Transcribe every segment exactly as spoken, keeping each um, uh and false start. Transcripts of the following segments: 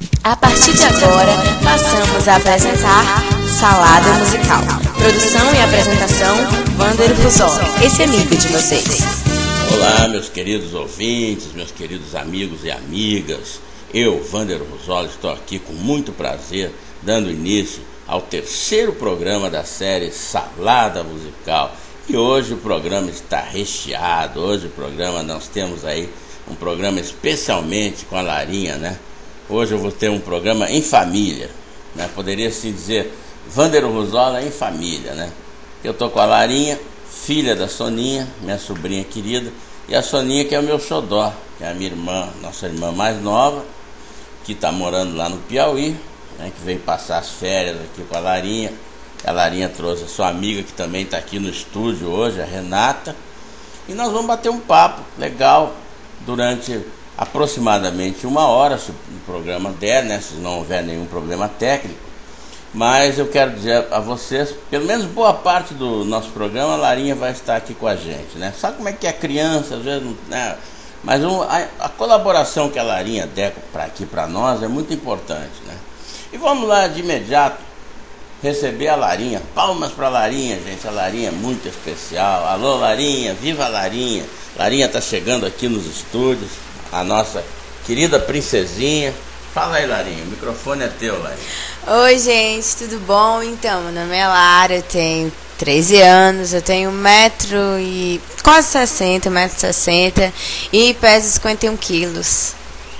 A partir de agora, passamos a apresentar Salada Musical. Produção e apresentação, Wander Rosoli, esse amigo de vocês. Olá, meus queridos ouvintes, meus queridos amigos e amigas. Eu, Wander Rosoli, estou aqui com muito prazer, dando início ao terceiro programa da série Salada Musical. E hoje o programa está recheado. Hoje o programa, nós temos aí um programa especialmente com a Larinha, né? Hoje eu vou ter um programa em família, né? Poderia se dizer Wander Rosoli em família, né? Eu estou com a Larinha, filha da Soninha, minha sobrinha querida, e a Soninha, que é o meu xodó, que é a minha irmã, nossa irmã mais nova, que está morando lá no Piauí, né? Que veio passar as férias aqui com a Larinha. A Larinha trouxe a sua amiga, que também está aqui no estúdio hoje, a Renata, e nós vamos bater um papo legal durante aproximadamente uma hora, se o programa der, né, se não houver nenhum problema técnico. Mas eu quero dizer a vocês, pelo menos boa parte do nosso programa, a Larinha vai estar aqui com a gente, né? Sabe como é que é criança, às vezes, né? Mas um, a, a colaboração que a Larinha der pra, aqui para nós é muito importante, né? E vamos lá de imediato receber a Larinha. Palmas para a Larinha, gente. A Larinha é muito especial. Alô, Larinha, viva a Larinha. Larinha está chegando aqui nos estúdios, a nossa querida princesinha. Fala aí, Larinha, o microfone é teu, Larinha. Oi, gente, tudo bom? Então, meu nome é Lara, eu tenho treze anos, eu tenho um metro e quase sessenta, um metro e sessenta e peso cinquenta e um quilos.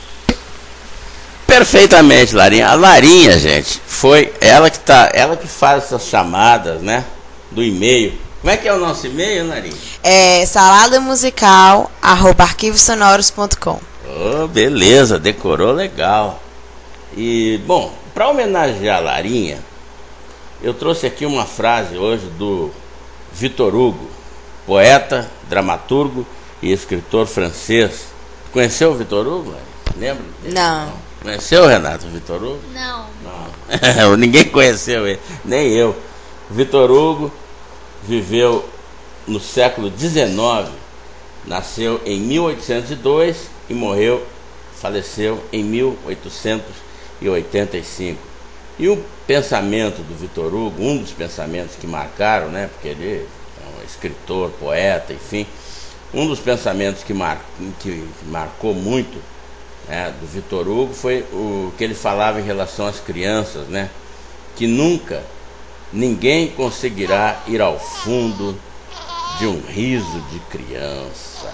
Perfeitamente, Larinha. A Larinha, gente, foi ela que tá, ela que faz essas chamadas, né, do e-mail. Como é que é o nosso e-mail, Larinha? É saladamusical arroba arquivosonoros ponto com. Oh, beleza, decorou legal. E, bom, para homenagear a Larinha, eu trouxe aqui uma frase hoje do Victor Hugo, poeta, dramaturgo e escritor francês. Conheceu o Victor Hugo, Larinha? Lembra dele? Não. Conheceu, Renato, o Victor Hugo? Não. Não. Ninguém conheceu ele, nem eu. O Victor Hugo viveu no século dezenove, nasceu em mil oitocentos e dois e morreu, faleceu em mil oitocentos e oitenta e cinco. E o pensamento do Victor Hugo, um dos pensamentos que marcaram, né, porque ele é um escritor, poeta, enfim, um dos pensamentos que, mar, que marcou muito, né, do Victor Hugo foi o que ele falava em relação às crianças, né, que nunca ninguém conseguirá ir ao fundo de um riso de criança.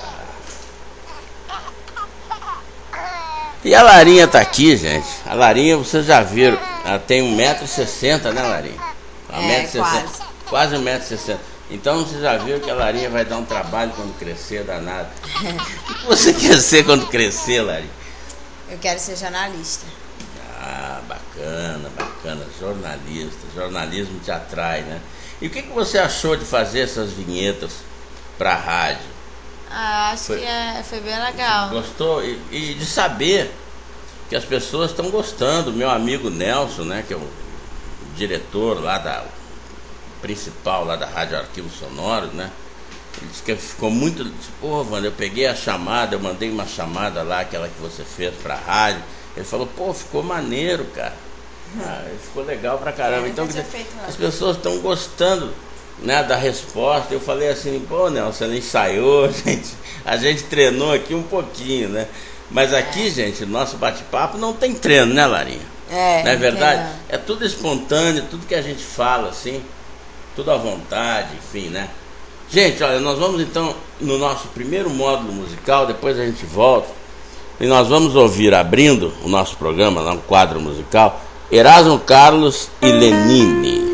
E a Larinha tá aqui, gente. A Larinha, vocês já viram, ela tem um metro e sessenta, né, Larinha? um metro e sessenta, quase um metro e sessenta. Então vocês já viram que a Larinha vai dar um trabalho quando crescer, danado. O que você quer ser quando crescer, Larinha? Eu quero ser jornalista. Ah, bacana, bacana. Jornalista, jornalismo te atrai, né? E o que, que você achou de fazer essas vinhetas para a rádio? Ah, acho foi, que é, foi bem legal. Gostou? E, e de saber que as pessoas estão gostando. Meu amigo Nelson, né, que é o diretor lá da principal lá da Rádio Arquivos Sonoros, né? Ele disse que ficou muito... Disse, pô, Wander, eu peguei a chamada, eu mandei uma chamada lá, aquela que você fez pra rádio. Ele falou, pô, ficou maneiro, cara. Ah, ficou legal pra caramba. Então, dizer, as pessoas estão gostando, né, da resposta. Eu falei assim, pô, Nelson, você não ensaiou, a gente, a gente treinou aqui um pouquinho, né? Mas aqui, é. gente, nosso bate-papo não tem treino, né, Larinha? É, não é verdade? Não. É tudo espontâneo, tudo que a gente fala, assim, tudo à vontade, enfim, né? Gente, olha, nós vamos então no nosso primeiro módulo musical, depois a gente volta, e nós vamos ouvir, abrindo o nosso programa, lá no quadro musical, Erasmo Carlos e Lenine.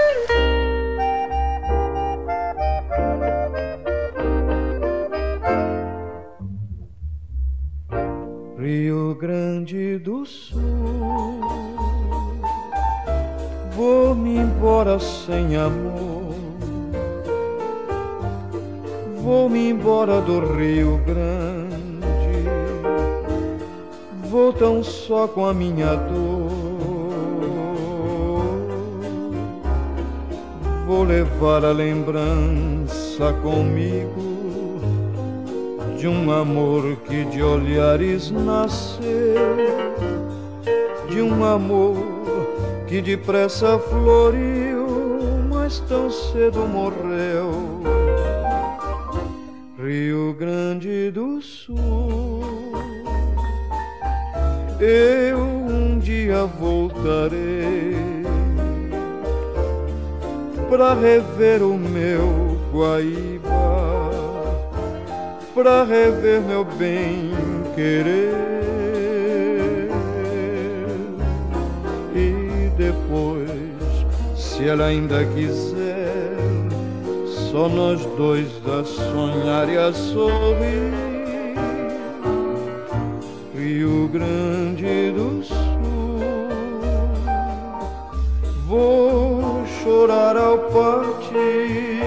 Rio Grande do Sul, vou-me embora sem amor. Vou-me embora do Rio Grande, vou tão só com a minha dor. Vou levar a lembrança comigo de um amor que de olhares nasceu, de um amor que depressa floriu, mas tão cedo morreu. Rio Grande do Sul, eu um dia voltarei pra rever o meu Guaíba, pra rever meu bem querer. E depois, se ela ainda quiser, só nós dois a sonhar e a sorrir. Rio Grande do Sul, vou chorar ao partir.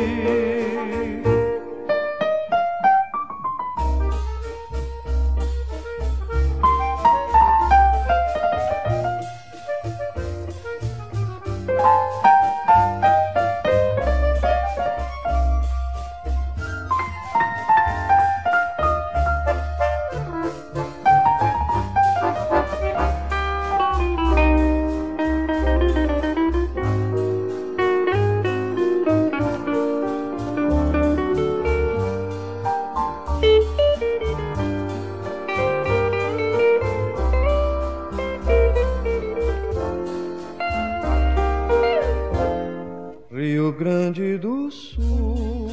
Rio Grande do Sul,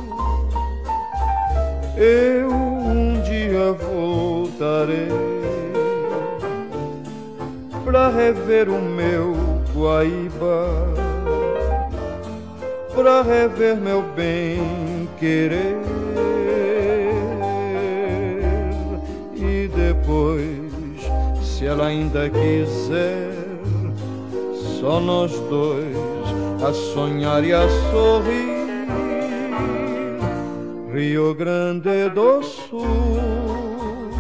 eu um dia voltarei pra rever o meu Guaíba, pra rever meu bem querer. E depois, se ela ainda quiser, só nós dois a sonhar e a sorrir. Rio Grande do Sul,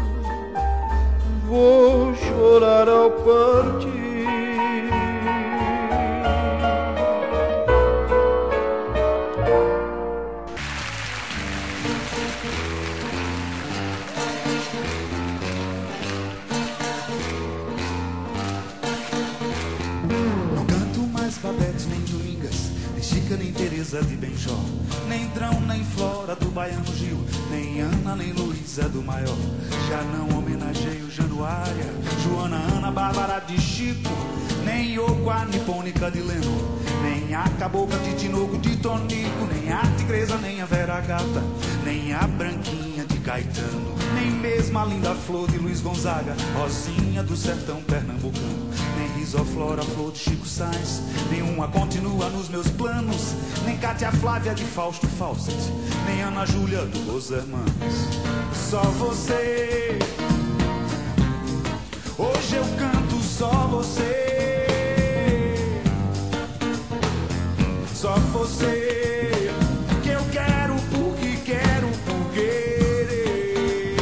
vou chorar ao partir. Nem Teresa de Benjó, nem Drão, nem Flora do Baiano Gil, nem Ana, nem Luísa do Maior. Já não homenageio Januária, Joana, Ana, Bárbara de Chico, nem Yoko, a nipônica de Leno, nem a Cabocla de Tinoco de Tonico, nem a Tigresa, nem a Vera Gata, nem a Branquinha de Caetano, nem mesmo a linda Flor de Luiz Gonzaga, Rosinha do sertão pernambucano, nem Risoflora, Flor de Chico Sainz, nenhuma continua nos meus planos, nem Cátia Flávia de Fausto Fawcett, nem Ana Júlia do Los Hermanos. Só você, hoje eu canto só você, só você, que eu quero porque quero por querer.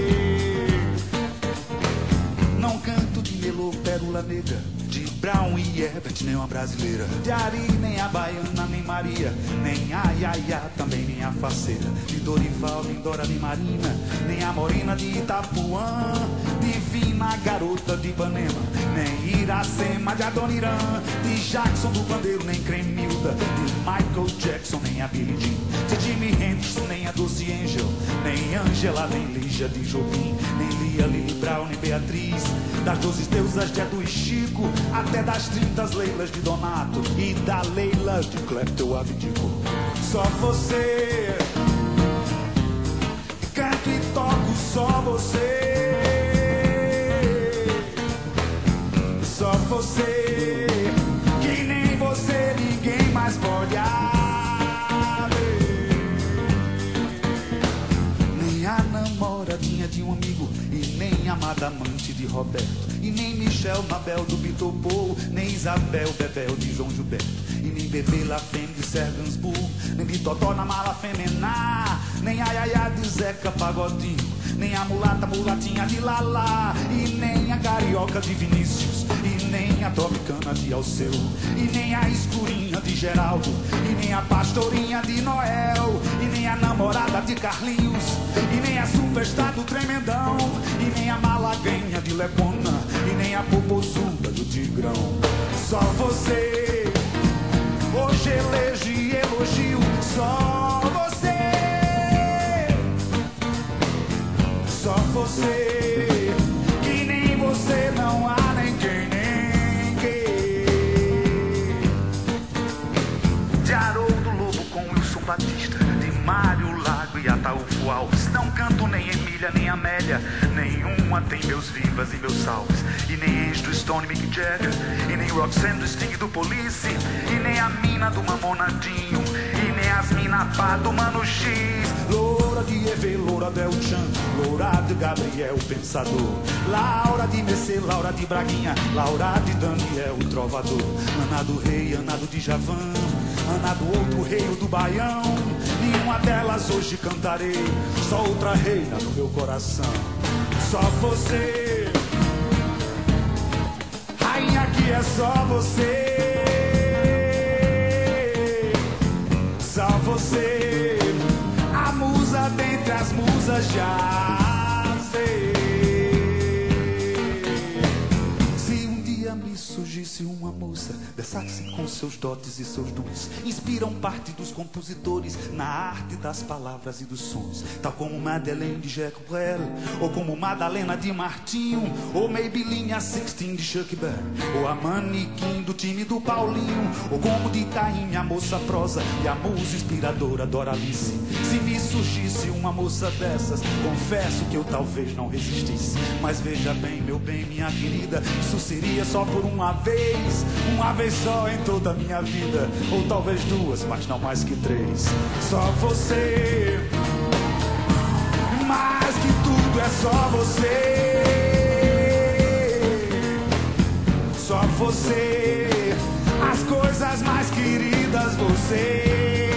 Não canto de Melô, Pérola Negra, de Brown e Herbert, nem uma brasileira, de Ari, nem a baiana, nem Maria, nem a Yaya, também nem a faceira, de Dorival, nem Dora, nem Marina, nem a Morena de Itapuã, divina garota de Ipanema, nem Iracema de Adoniran, de Jackson do Pandeiro, nem Cremilda, de Michael Jackson, nem a Billie Jean, de Jimi Hendrix, nem a Dulce Angel, nem Angela, nem Lígia de Jobim, nem Lia, Lili Brown, nem Beatriz, das doze deusas de Edu e Chico, até das trinta Leilas de Donato e da Leila de Clepto eu abdico. Só você, canto e toco só você, só você, que nem você ninguém mais pode haver. Nem a namoradinha de um amigo e nem a amada amante de Roberto, e nem Michel Mabel do Bitopou, nem Isabel Bebel de João Gilberto, e nem Bebê Lafemme de Sergansburg, nem de Totó na Mala Femená, nem a Yaya de Zeca Pagodinho, nem a mulata mulatinha de Lala, e nem a carioca de Vinícius, e nem a tropicana de Alceu, e nem a escurinha de Geraldo, e nem a pastorinha de Noel, e nem a namorada de Carlinhos, e nem a superstar do Tremendão, e nem a malaguenha de Lepona, e nem a popozuda Gonçalves, e nem ex do Stone Mick Jagger, e nem Roxanne do Sting do Police, e nem a mina do Mamonadinho, e nem as mina pá do Mano X. Loura de Eve, Loura Del Chan, Loura de Gabriel Pensador, Laura de Mercê, Laura de Braguinha, Laura de Daniel o Trovador, Ana do Rei, Ana do Djavan, Ana do outro rei do Baião. Nenhuma delas hoje cantarei, só outra reina no meu coração. Só você, rainha que é só você. Só você, a musa dentre as musas, já sei. Se um dia me surgisse uma moça dessa que com seus dotes e seus dons inspiram parte dos compositores na arte das palavras e dos sons, tal como Madeleine de Jacques, ou como Madalena de Martinho, ou Maybelline Sixteen de Chuck Berry, ou a manequim do time do Paulinho, ou como de Caim a moça prosa e a musa inspiradora Doralice. Se me surgisse uma moça dessas, confesso que eu talvez não resistisse. Mas veja bem, meu bem, minha querida, isso seria só por uma vez, uma vez só em toda a minha vida, ou talvez duas, mas não mais que três. Só você, mais que tudo é só você. Só você, as coisas mais queridas, você.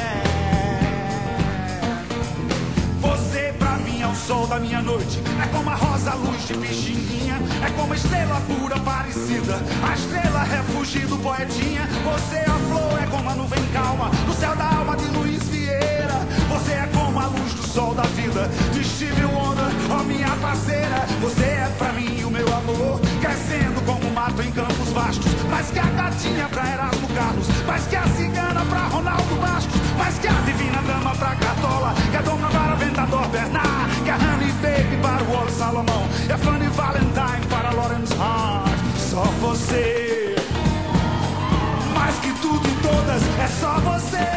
Você pra mim é o sol da minha noite, é como a rosa luz de Pixinguinha, é como a estrela pura parecida, a estrela refúgio do poetinha. Você é a flor, é como a nuvem calma no céu da alma de Luiz Vieira. Você é como a luz do sol da vida de Stevie Wonder, ó minha parceira. Você é pra mim o meu amor, crescendo como mato em campos vastos, mais que a gatinha pra Erasmo Carlos, mais que a cigana pra Ronaldo Bastos, mais que a divina dama pra Cartola, que a dona para Ventador Bernard, que a Honey Baby para o Wall Salomão, e a Fanny Valentine para Lawrence Hart. Só você, mais que tudo e todas, é só você.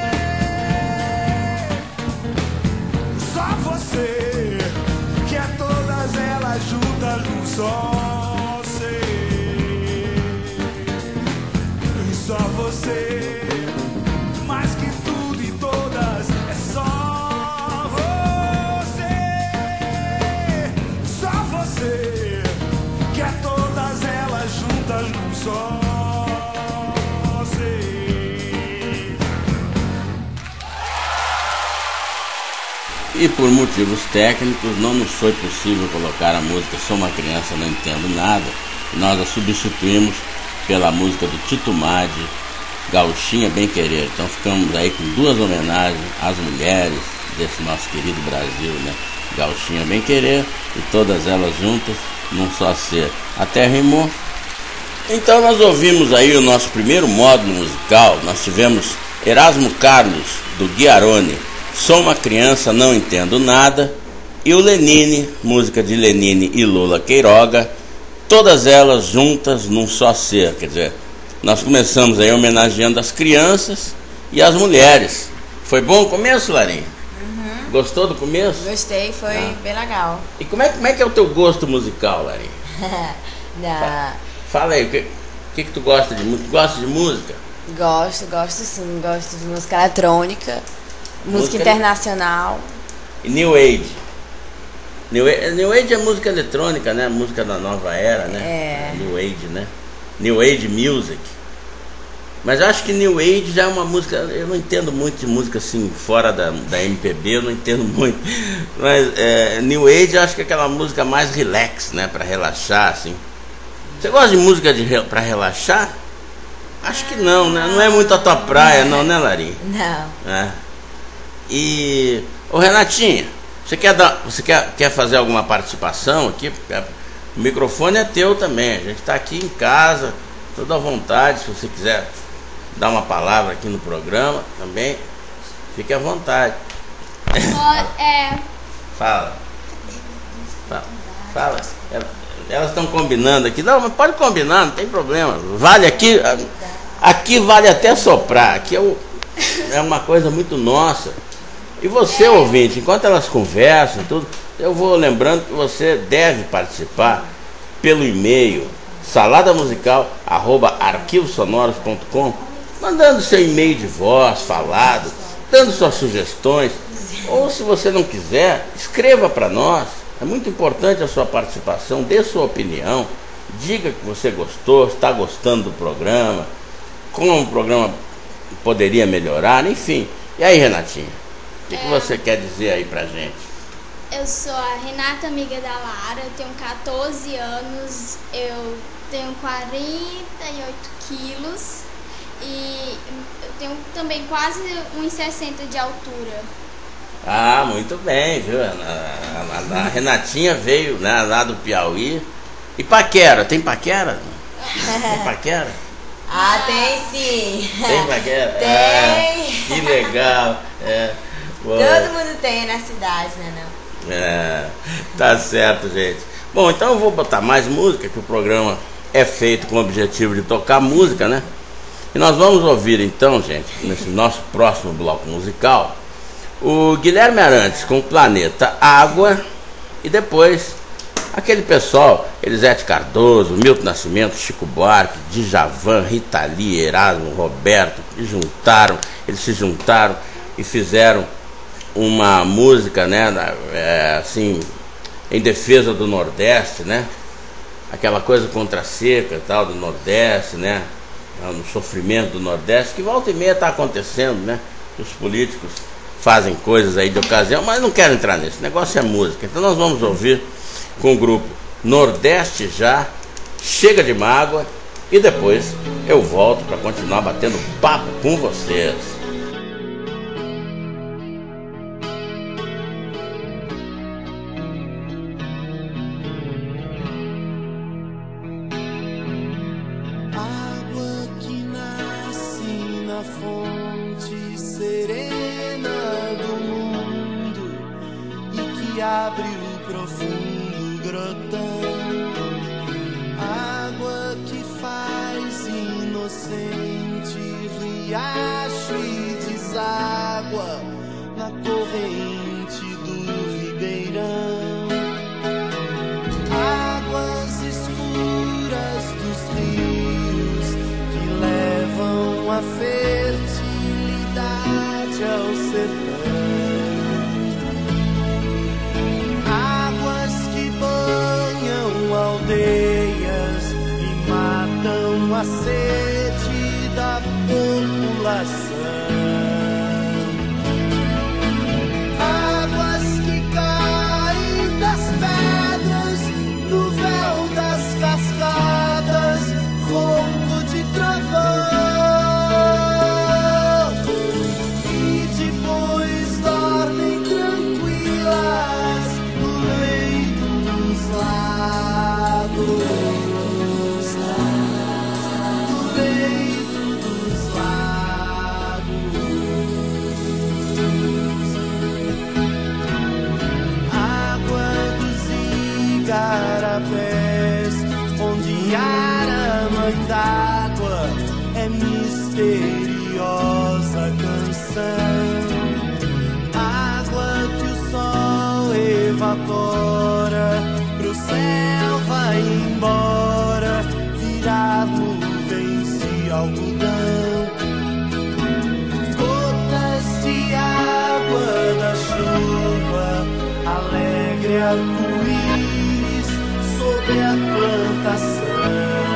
Só você, que é todas elas juntas num só ser. E só você, mais que tudo e todas, é só você. Só você, que é todas elas juntas num só ser. E por motivos técnicos não nos foi possível colocar a música Sou uma Criança, Não Entendo Nada. Nós a substituímos pela música do Tito Madi, Gauchinha Bem Querer. Então ficamos aí com duas homenagens às mulheres desse nosso querido Brasil, né? Gauchinha Bem Querer e todas elas juntas num só ser. Até rimou. Então nós ouvimos aí o nosso primeiro módulo musical. Nós tivemos Erasmo Carlos, do Ghiarone, Sou uma Criança, Não Entendo Nada, e o Lenine, música de Lenine e Lula Queiroga, todas elas juntas num só ser. Quer dizer, nós começamos aí homenageando as crianças e as mulheres. Foi bom o começo, Larinha? Uhum. Gostou do começo? Gostei, foi Ah. bem legal. E como é, como é que é o teu gosto musical, Larinha? Da... Fala aí, o que, que, que tu gosta de música? Tu gosta de música? Gosto, gosto sim. Gosto de música eletrônica, música, Música internacional. E New Age? New Age, New Age é música eletrônica, né? Música da nova era, né? É. New Age, né? New Age Music. Mas eu acho que New Age já é uma música... Eu não entendo muito de música assim, fora da, da M P B, eu não entendo muito. Mas é, New Age eu acho que é aquela música mais relax, né? Pra relaxar, assim. Você gosta de música de, pra relaxar? Acho que não, né? Não é muito a tua praia, não, né, Larinha? Não. É. E... Ô, Renatinha, você quer, dar, você quer, quer fazer alguma participação aqui? O microfone é teu também. A gente está aqui em casa, toda à vontade. Se você quiser dar uma palavra aqui no programa também, fique à vontade. É. Fala. Fala. Fala. Elas estão combinando aqui. Não, mas pode combinar, não tem problema. Vale aqui. Aqui vale até soprar. Aqui é, o, é uma coisa muito nossa. E você, ouvinte, enquanto elas conversam, tudo, eu vou lembrando que você deve participar pelo e-mail saladamusical arroba arquivos sonoros ponto com, mandando seu e-mail de voz falado, dando suas sugestões, ou se você não quiser, escreva para nós. É muito importante a sua participação, dê sua opinião, diga que você gostou, está gostando do programa, como o programa poderia melhorar, enfim. E aí, Renatinha, o que, é... que você quer dizer aí pra gente? Eu sou a Renata, amiga da Lara, eu tenho quatorze anos, eu tenho quarenta e oito quilos e eu tenho também quase um e sessenta de altura. Ah, muito bem, viu? A, a, a, a Renatinha veio, né, lá do Piauí. E paquera, tem paquera? Tem paquera? Ah, tem sim. Tem paquera? Tem. É, que legal. É, todo mundo tem na cidade, né, não? É, tá certo, gente. Bom, então eu vou botar mais música, que o programa é feito com o objetivo de tocar música, né? E nós vamos ouvir então, gente, nesse nosso próximo bloco musical, o Guilherme Arantes com o Planeta Água, e depois aquele pessoal, Elisete Cardoso, Milton Nascimento, Chico Buarque, Djavan, Rita Lee, Erasmo, Roberto, que juntaram, eles se juntaram e fizeram uma música, né, é, assim, em defesa do Nordeste, né, aquela coisa contra a seca e tal do Nordeste, né, no sofrimento do Nordeste, que volta e meia está acontecendo, né, os políticos fazem coisas aí de ocasião, mas não quero entrar nisso, o negócio é música. Então nós vamos ouvir com o grupo Nordeste Já, Chega de Mágoa, e depois eu volto para continuar batendo papo com vocês. Abre o profundo grotão, água que faz inocente riacho e deságua na corrente do ribeirão. Águas escuras dos rios que levam a fertilidade ao sertão. Aldeias e matam a sede da população. Águas que caem das pedras no véu das cascadas, ronco de trovão, e depois dormem tranquilas no leito dos lagos. Garapés, onde a mãe d'água é misteriosa canção. Água que o sol evapora, pro céu vai embora, virar nuvens de algodão. Gotas de água da chuva, alegre arco-íris sobre a plantação.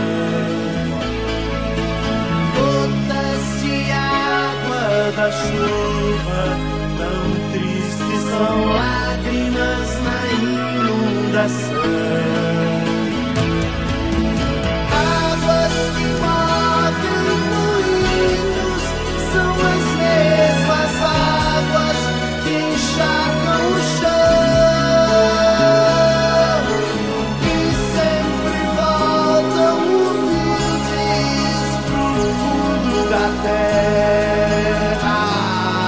Gotas de água da chuva, tão tristes são lágrimas na inundação. Águas que movem moinhos são as mesmas águas que encharcam o chão. Da terra,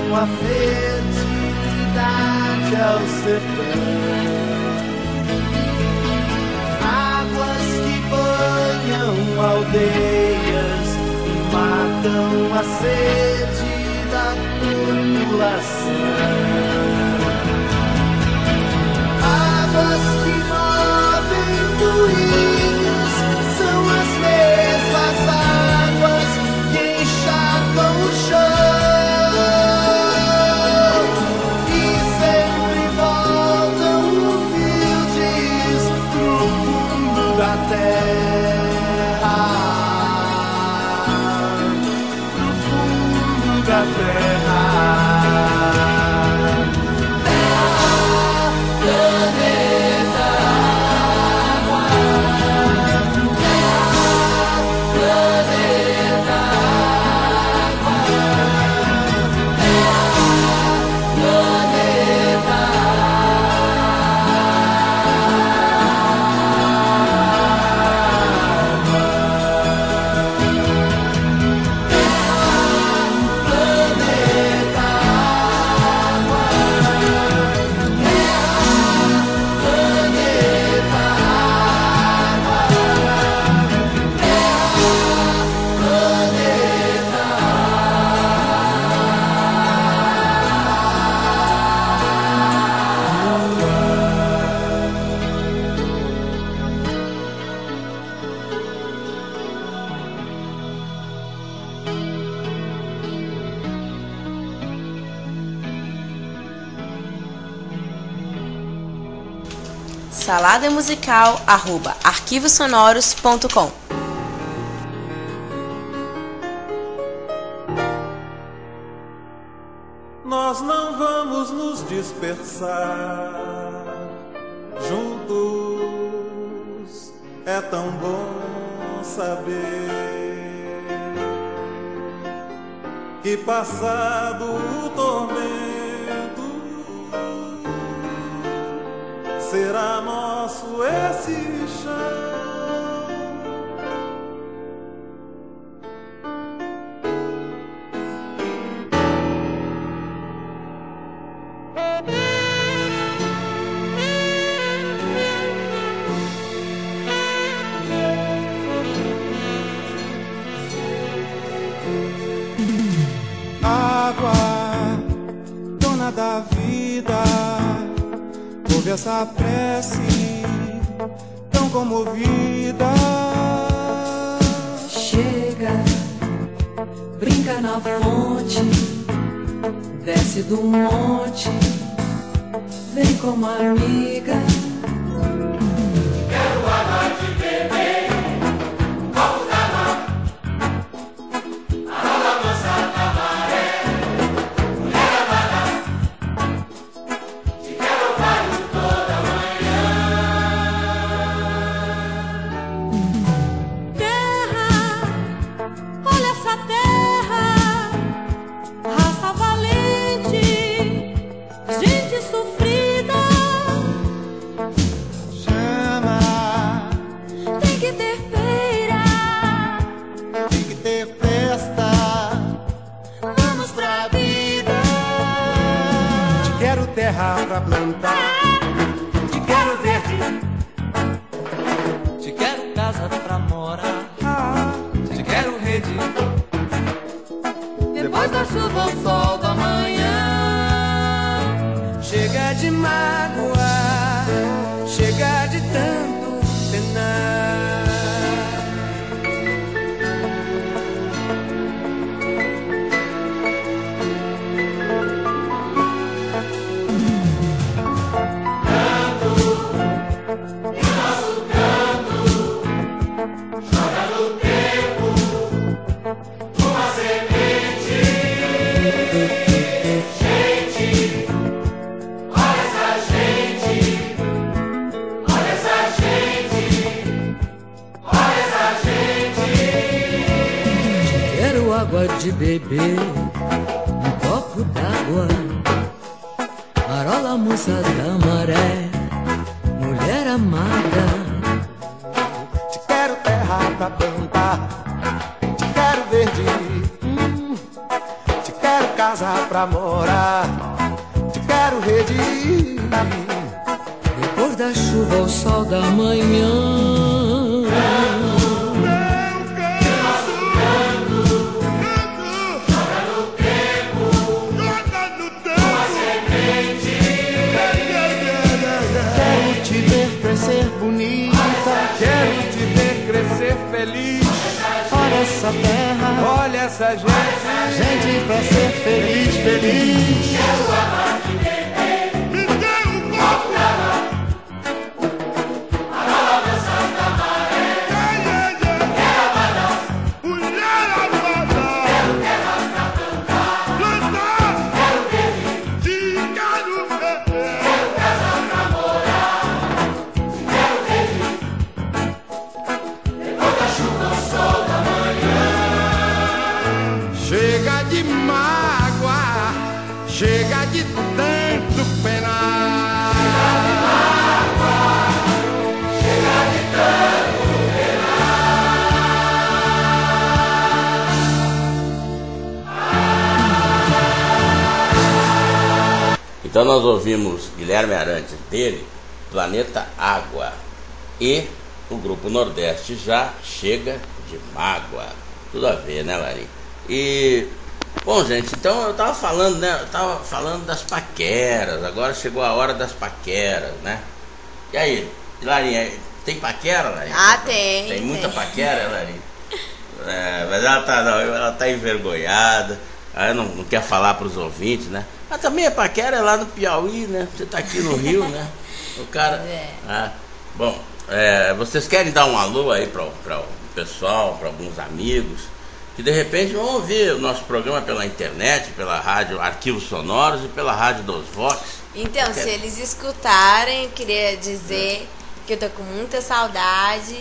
a felicidade ao sertão. Águas que banham aldeias e matam a sede da população. Águas que movem moinhos são as mesmas águas que encharcam o chão e sempre voltam humildes pro fundo da terra, pro fundo da terra. salada musical arroba arquivos sonoros ponto com. Nós não vamos nos dispersar, juntos é tão bom saber que passado o tormento será nosso esse chão. Água, dona da vida, ouve essa prece tão comovida. Chega, brinca na fonte, desce do monte, vem como amiga. Quero água de beber, copo da mão, a rola mansa da maré, mulher amada, te quero ovário toda manhã. Terra, olha essa terra, raça valente, gente sofrida. Chama, Tem que ter feira, tem que ter festa. vamos pra vida. Te quero terra pra plantar, te quero verde, Te quero casa pra morar, te quero rede. Depois da chuva o sol da manhã. chega de mágoa, chega de tanto penar. Água de beber, um copo d'água, marola moça da maré, mulher amada. Te quero terra pra plantar, te quero verde, hum, te quero casa pra morar. Te quero redimir. Depois da chuva ao sol da manhã. Quero te ver crescer bonita, quero te ver crescer feliz. Olha essa terra, olha essa gente, gente pra ser feliz, feliz. Quero amar de beber, me dê um copo de amar. A rola do Santa Maré. Quero amar, mulher amada. Quero terra pra plantar, plantar. Quero ter de quero beber. Quero casa pra morar. Quero ter depois da chuva ao sol da manhã. Chega de mágoa, chega de tanto penar. Chega de mágoa, chega de tanto penar. Então nós ouvimos Guilherme Arantes dele, Planeta Água, e o Grupo Nordeste já Chega de Mágoa. Tudo a ver, né, Larinha? E, bom, gente, então eu tava falando, né? Eu tava falando das paqueras. Agora chegou a hora das paqueras, né? E aí, Larinha, tem paquera, Larinha? Ah, tem. Tem muita tem. paquera, Larinha? É, mas ela tá, não, ela tá envergonhada. Ela não, não quer falar pros ouvintes, né? Mas também a paquera é lá no Piauí, né? Você tá aqui no Rio, né? O cara... É. Ah, bom, é, vocês querem dar um alô aí para o pessoal, para alguns amigos, que de repente vão ouvir o nosso programa pela internet, pela rádio Arquivos Sonoros e pela rádio dos Vox. Então, Quer... se eles escutarem, eu queria dizer que eu tô com muita saudade.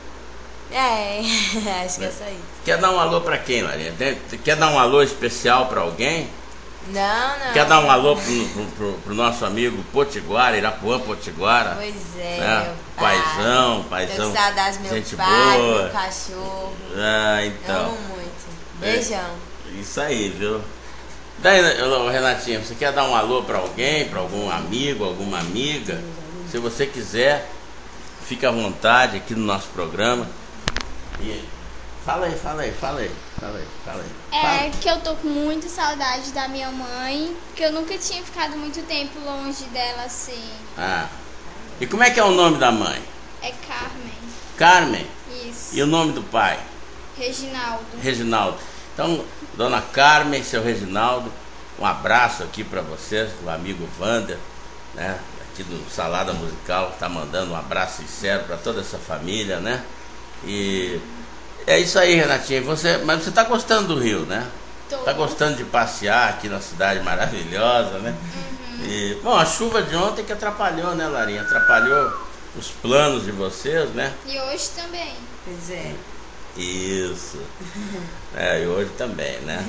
É, acho que é só isso. Quer dar um alô para quem, Larinha? Quer dar um alô especial para alguém? Não, não. Quer dar um alô pro, pro, pro, pro nosso amigo Potiguara, Irapuã Potiguara? Pois é, né? meu Paizão, pai. paizão. Tô com saudade do meu gente pai, boa. meu cachorro. Ah, então. Amo muito. Beijão. É, isso aí, viu? Daí, Renatinha, você quer dar um alô para alguém, para algum amigo, alguma amiga? Se você quiser, fique à vontade aqui no nosso programa. E fala aí, fala aí, fala aí, fala aí, fala aí. Fala. É que eu tô com muita saudade da minha mãe, que eu nunca tinha ficado muito tempo longe dela assim. Ah. E como é que é o nome da mãe? É Carmen. Carmen? Isso. E o nome do pai? Reginaldo. Reginaldo. Então, dona Carmen, seu Reginaldo, um abraço aqui para vocês, o amigo Vander, né? Aqui do Salada Musical, tá mandando um abraço sincero para toda essa família, né? E é isso aí, Renatinha. Você, mas você tá gostando do Rio, né? Tô. Tá gostando de passear aqui na cidade maravilhosa, né? Uhum. E, bom, a chuva de ontem que atrapalhou, né, Larinha? Atrapalhou os planos de vocês, né? E hoje também. Pois é. Isso. É, e hoje também, né?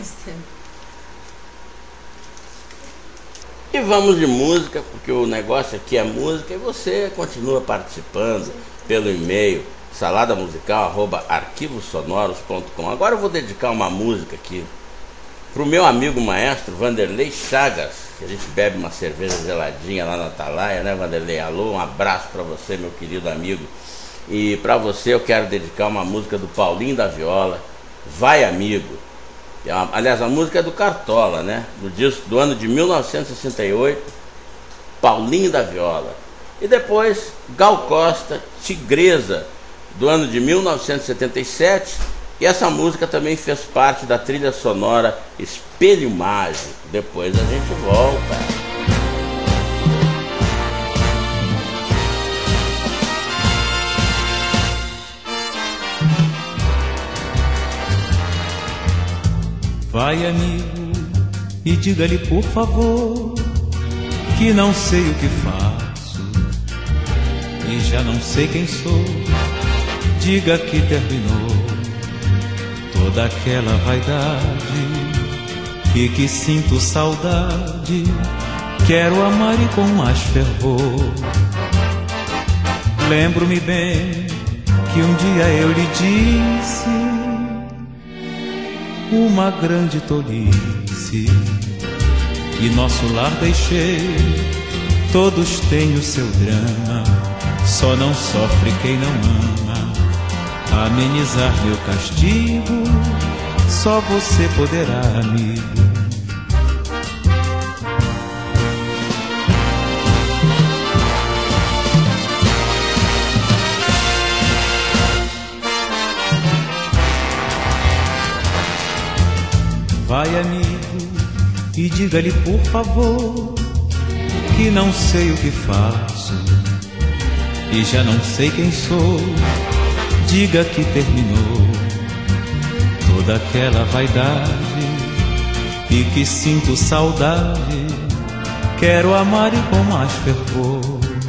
E vamos de música, porque o negócio aqui é música e você continua participando pelo e-mail salada musical arroba arquivos sonoros ponto com. Agora eu vou dedicar uma música aqui pro meu amigo maestro Vanderlei Chagas, que a gente bebe uma cerveja geladinha lá na Atalaia, né, Vanderlei? Alô, um abraço para você, meu querido amigo. E para você eu quero dedicar uma música do Paulinho da Viola, Vai Amigo. Aliás, a música é do Cartola, né? Do disco do ano de mil novecentos e sessenta e oito, Paulinho da Viola. E depois Gal Costa, Tigresa, do ano de mil novecentos e setenta e sete. E essa música também fez parte da trilha sonora Espelho Mágico. Depois a gente volta. Vai, amigo, e diga-lhe por favor que não sei o que faço e já não sei quem sou. Diga que terminou toda aquela vaidade e que sinto saudade. Quero amar e com mais fervor. Lembro-me bem que um dia eu lhe disse uma grande tolice. e nosso lar deixei. Todos têm o seu drama, só não sofre quem não ama. Amenizar meu castigo, só você poderá, amigo. Vai, amigo, e diga-lhe por favor que não sei o que faço e já não sei quem sou. Diga que terminou toda aquela vaidade e que sinto saudade. Quero amar e com mais fervor.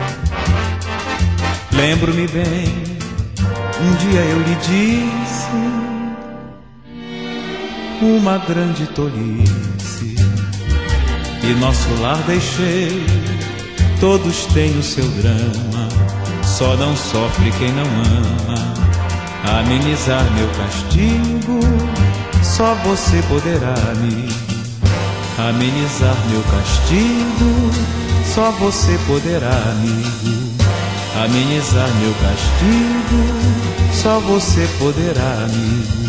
Lembro-me bem, um dia eu lhe disse uma grande tolice e nosso lar deixei. Todos têm o seu drama, só não sofre quem não ama. Amenizar meu castigo, só você poderá, amigo. Amenizar meu castigo, só você poderá, amigo. Amenizar meu castigo, só você poderá, amigo.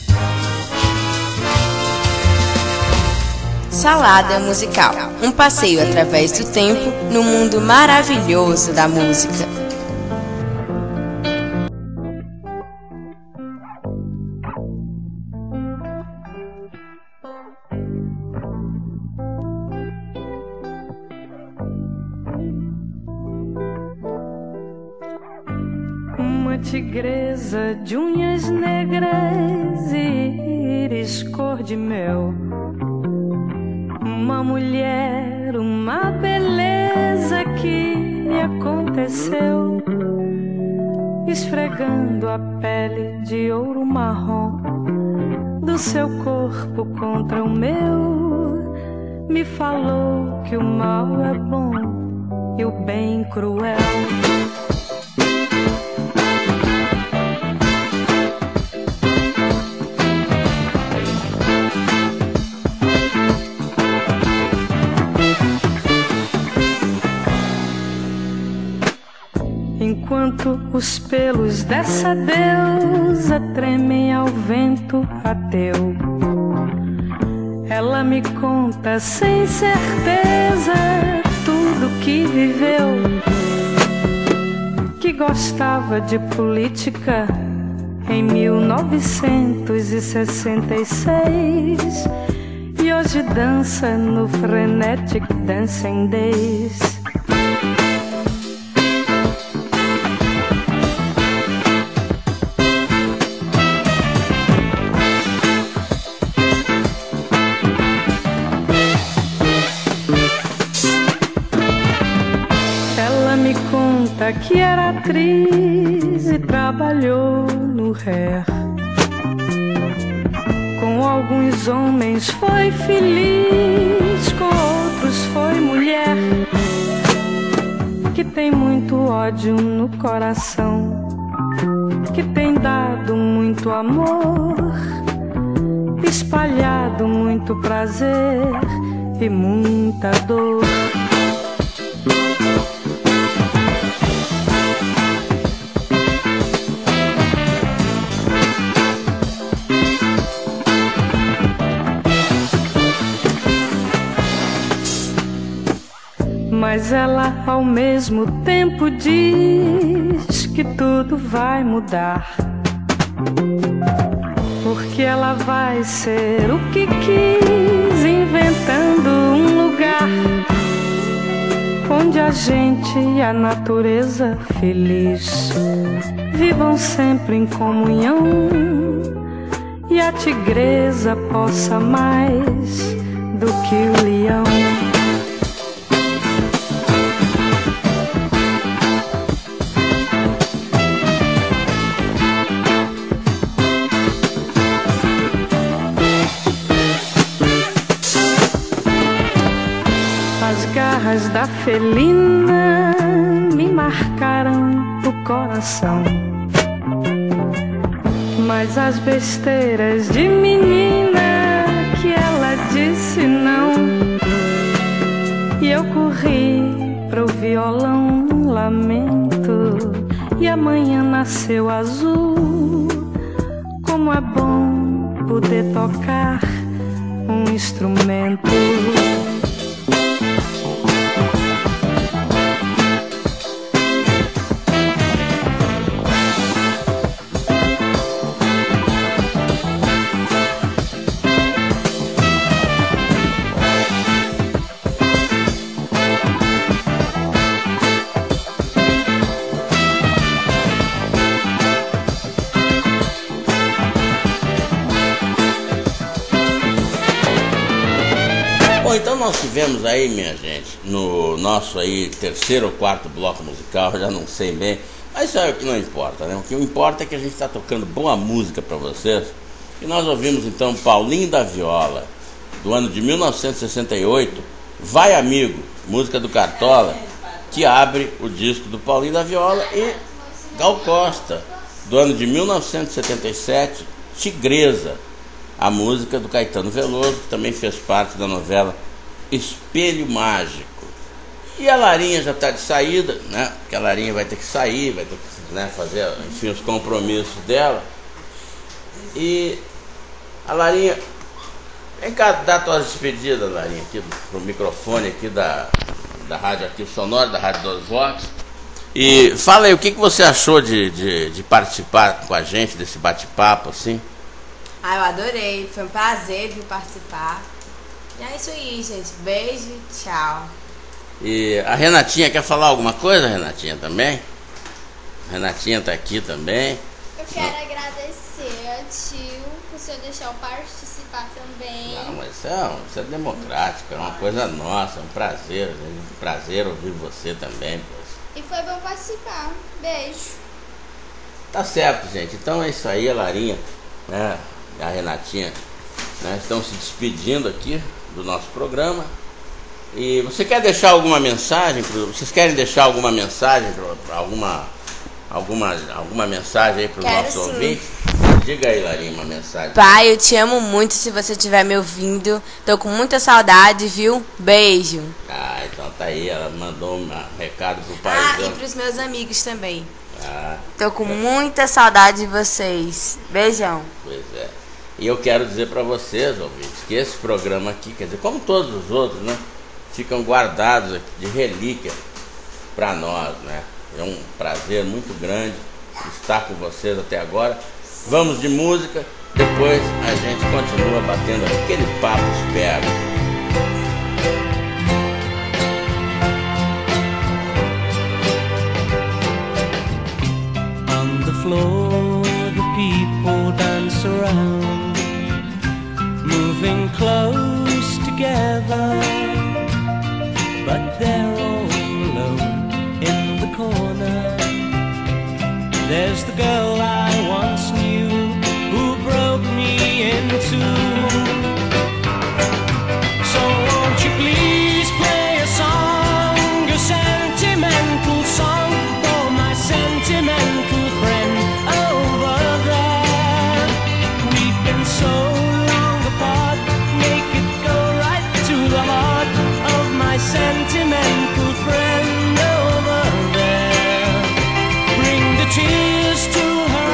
Salada musical, um passeio através do tempo no mundo maravilhoso da música. Uma tigresa de unhas negras e íris cor de mel. Uma mulher, uma beleza que me aconteceu, esfregando a pele de ouro marrom do seu corpo contra o meu, me falou que o mal é bom e o bem cruel. Enquanto os pelos dessa deusa tremem ao vento ateu, ela me conta sem certeza tudo que viveu. Que gostava de política em mil novecentos e sessenta e seis e hoje dança no Frenetic Dancing Days. Que era atriz e trabalhou no Hair. Com alguns homens foi feliz, com outros foi mulher. Que tem muito ódio no coração, que tem dado muito amor, espalhado muito prazer e muita dor. Mas ela ao mesmo tempo diz que tudo vai mudar, porque ela vai ser o que quis, inventando um lugar onde a gente e a natureza feliz vivam sempre em comunhão e a tigresa possa mais do que o leão. As da felina me marcaram o coração, mas as besteiras de menina que ela disse não morri pro violão um lamento e amanhã nasceu azul. Como é bom poder tocar um instrumento. Bom, então nós tivemos aí, minha gente, no nosso aí terceiro ou quarto bloco musical, já não sei bem, mas isso é o que não importa, né? O que importa é que a gente está tocando boa música para vocês. E nós ouvimos então Paulinho da Viola, do ano de mil novecentos e sessenta e oito, Vai Amigo, música do Cartola, que abre o disco do Paulinho da Viola, e Gal Costa, do ano de mil novecentos e setenta e sete, Tigresa, a música do Caetano Veloso, que também fez parte da novela Espelho Mágico. E a Larinha já está de saída, né? Porque a Larinha vai ter que sair, vai ter que, né, fazer, enfim, os compromissos dela. E a Larinha, vem cá dar a tua despedida, Larinha, aqui pro microfone aqui da, da Rádio Arquivo Sonoro, da Rádio Dois Votos. E fala aí, o que, que você achou de, de, de participar com a gente desse bate-papo, assim? Ah, eu adorei, foi um prazer vir participar. E é isso aí, gente. Beijo e tchau. E a Renatinha quer falar alguma coisa, Renatinha, também? A Renatinha tá aqui também. Eu quero Não. agradecer a tio por senhor deixar eu participar também. Não, mas isso é, isso é democrático, é uma coisa nossa, é um prazer, é um prazer ouvir você também. Pois. E foi bom participar. Beijo. Tá certo, gente. Então é isso aí, a Larinha, né? A Renatinha, né, estão se despedindo aqui do nosso programa. E você quer deixar alguma mensagem? Vocês querem deixar alguma mensagem para alguma, alguma, alguma mensagem aí para os nossos sim. ouvintes? Diga aí, Larinha, uma mensagem. Pai, eu te amo muito se você estiver me ouvindo. Tô com muita saudade, viu? Beijo. Ah, então tá aí. Ela mandou um recado pro pai. Ah, então. E pros meus amigos também. Ah, Tô com muita saudade de vocês. Beijão. Pois é. E eu quero dizer para vocês, ouvintes, que esse programa aqui, quer dizer, como todos os outros, né, ficam guardados aqui de relíquia para nós, né? É um prazer muito grande estar com vocês até agora. Vamos de música, depois a gente continua batendo aquele papo esperto. On the floor, the people dance around, moving close together, but they're all alone in the corner. There's the girl I once knew who broke me in two. So won't you please play a song, a sentimental song, for my sentimental friend over there. We've been so long apart, make it go right to the heart of my sentimental friend over there. Bring the tears to her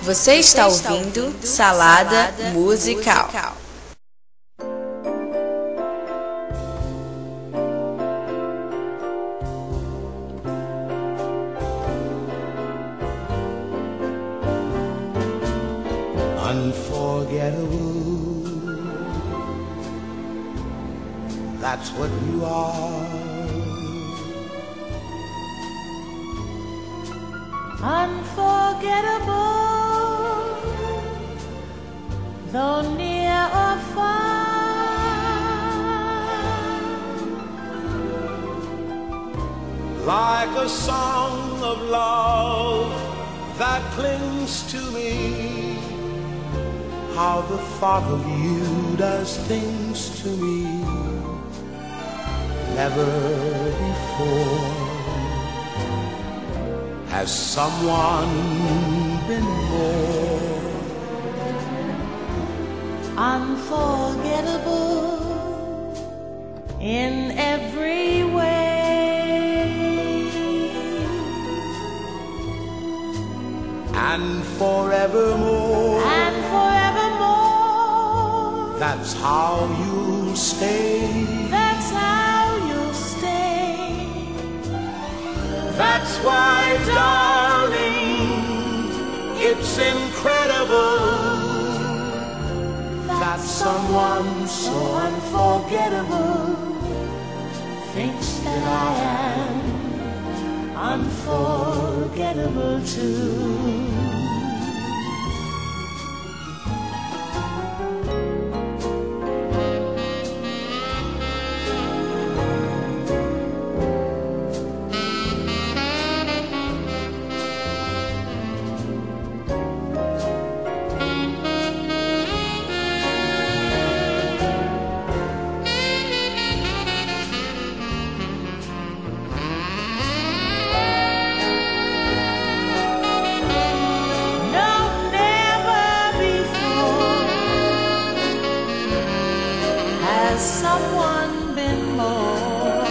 Você está ouvindo Salada Musical. Unforgettable, that's what you are. Unforgettable, though near or far. Like a song of love that clings to me, how the thought of you does things to me. Never before has someone been more unforgettable in every way, and forevermore, and forevermore. That's how you'll stay. That's how you'll stay. That's why, darling, it's incredible that someone so unforgettable thinks that I am unforgettable too. Someone been more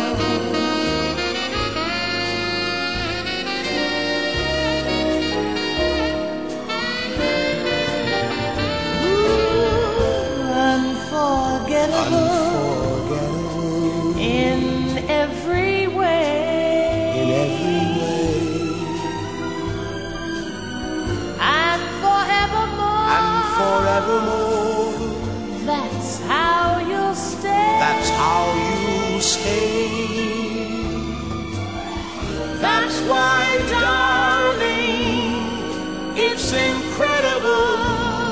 Ooh, unforgettable, unforgettable in every way, in every way, and forevermore, and forevermore. That's how you'll stay. That's how you stay. That's why, darling, it's incredible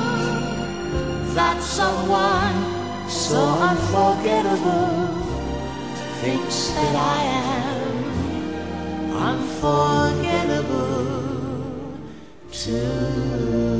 that someone so unforgettable thinks that I am unforgettable too.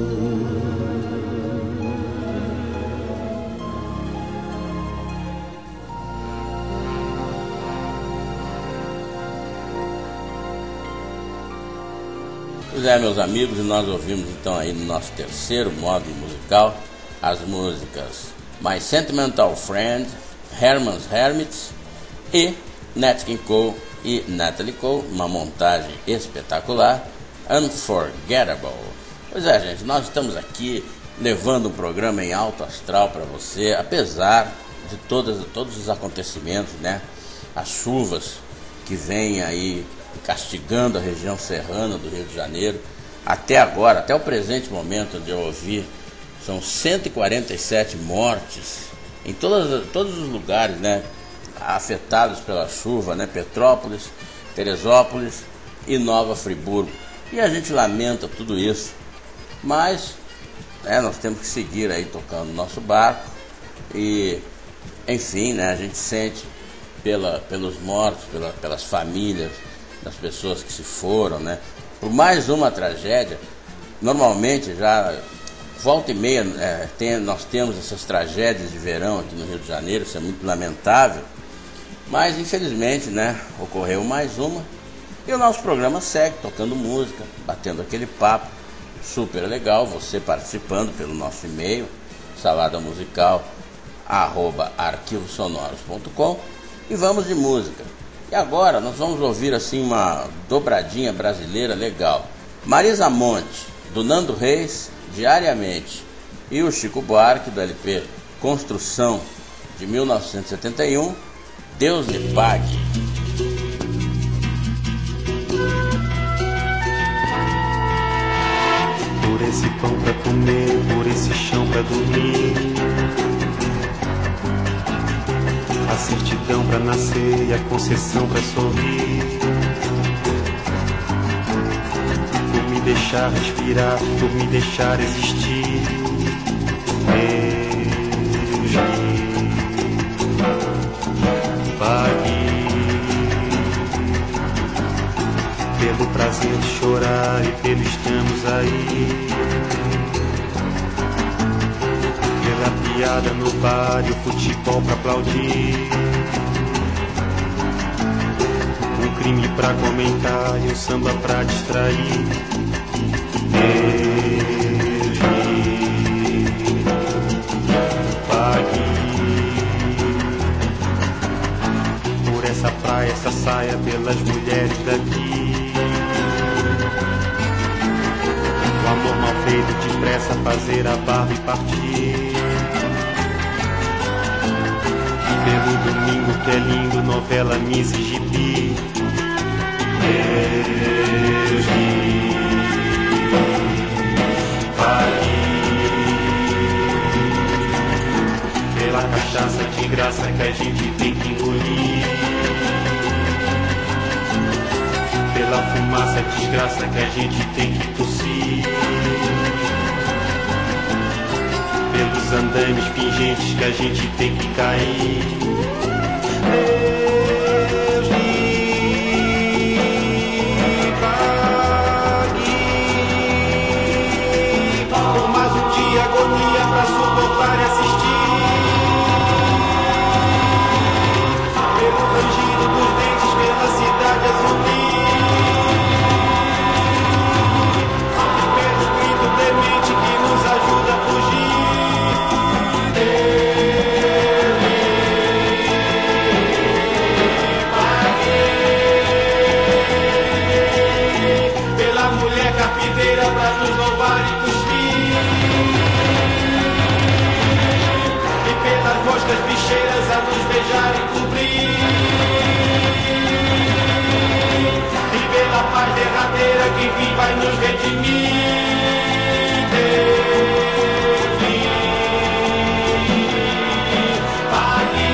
Pois é, meus amigos, e nós ouvimos então aí no nosso terceiro módulo musical as músicas My Sentimental Friend, Herman's Hermits e Nat King Cole e Natalie Cole, uma montagem espetacular, Unforgettable. Pois é, gente, nós estamos aqui levando um programa em alto astral para você, apesar de todas, todos os acontecimentos, né? As chuvas que vêm aí castigando a região serrana do Rio de Janeiro. Até agora, até o presente momento de eu ouvir, são cento e quarenta e sete mortes em todas, todos os lugares, né, afetados pela chuva, né, Petrópolis, Teresópolis e Nova Friburgo. E a gente lamenta tudo isso, mas né, nós temos que seguir aí tocando o nosso barco e, enfim, né, a gente sente pela, pelos mortos, pela, pelas famílias das pessoas que se foram, né? Por mais uma tragédia. Normalmente já volta e meia é, tem, nós temos essas tragédias de verão aqui no Rio de Janeiro, isso é muito lamentável, mas infelizmente, né, ocorreu mais uma e o nosso programa segue tocando música, batendo aquele papo super legal, você participando pelo nosso e-mail saladamusical arroba arquivosonoros ponto com, e vamos de música. E agora nós vamos ouvir assim uma dobradinha brasileira legal. Marisa Monte, do Nando Reis diariamente. E o Chico Buarque, do L P Construção, de mil novecentos e setenta e um, Deus lhe pague. Por esse pão pra comer, por esse chão pra dormir, a certidão pra nascer e a concessão pra sorrir, por me deixar respirar, por me deixar existir. Deus me pague pelo prazer de chorar e pelo estamos aí, pela piada no bar e o futebol pra aplaudir, um crime pra comentar e um samba pra distrair. Deus me pague por essa praia, essa saia, pelas mulheres daqui, o amor mal feito depressa, fazer a barba e partir, pelo domingo que é lindo, novela, miss e gibi. Deus me pague pela cachaça de graça que a gente tem que engolir, pela fumaça desgraça que a gente tem que tossir, pelos andames pingentes que a gente tem que cair. Deus me pague por mais um dia agonia pra suportar e assistir, pelo rangido dos dentes pela cidade a zumbi, pelo grito demente que nos ajuda a fugir. Pela mulher carpinteira pra nos louvar e cuspir, e pelas moscas bicheiras a nos beijar e cobrir, e pela paz derradeira que enfim vai nos redimir. Deus me pague.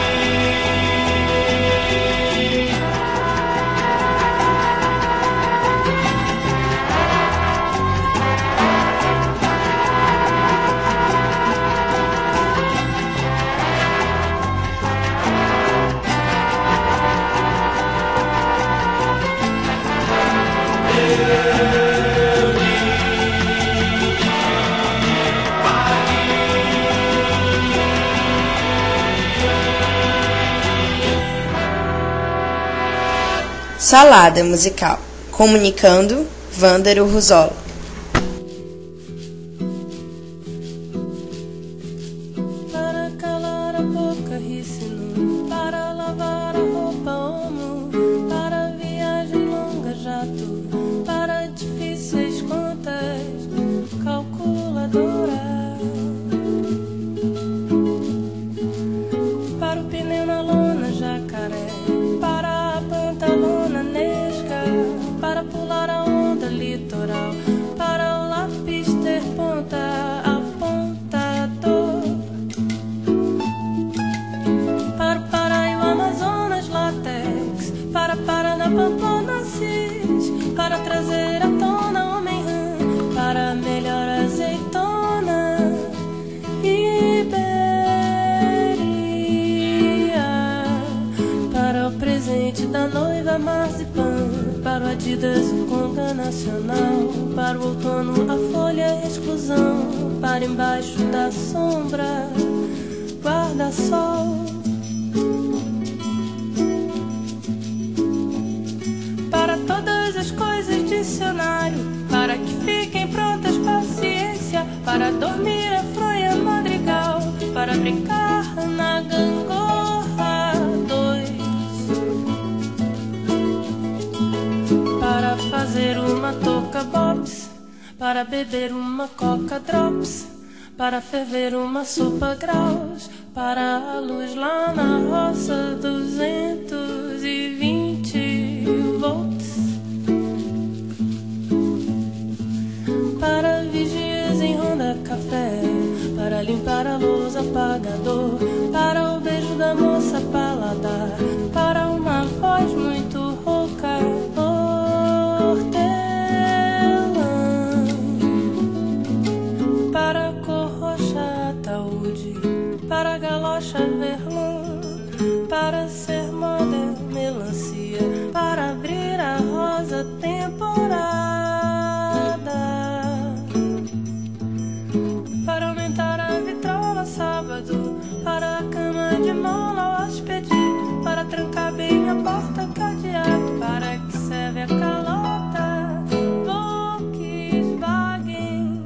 Salada musical. Comunicando, Vândaro Ruzola. Para calar a boca, ri-se-nu, para lavar a roupa, homo, para viagem longa, jato, para difíceis contas, calculadora, para o pneu na lona, jacaré, para a pantalona nesca, para pular a onda litoral, para o lápis ter ponta, apontador, para o Pará e o Amazonas látex, para Paraná, Pamplona, Cis, para trazer à tona homem rã, para melhor azeitona, Iberia, para o presente da noiva marzipan, para o Adidas e Conga Nacional, para o outono a folha exclusão, para embaixo da sombra, guarda-sol, para todas as coisas dicionário, para que fiquem prontas paciência, para dormir a fronha madrigal, para brincar na gangorra dois, para fazer uma touca box, para beber uma Coca Drops, para ferver uma sopa graus, para a luz lá na roça, duzentos e vinte volts, para vigias em Ronda Café, para limpar a lousa apagador, para o beijo da moça paladar, para uma voz muito rouca, hortelã, para cor roxa ataúde, para galocha verlã, para ser moda melancia, para abrir a rosa temporada, para aumentar a vitrola sábado, para a cama de mola hóspede, para trancar bem a porta cadeado, para que serve a calota Volkswagen,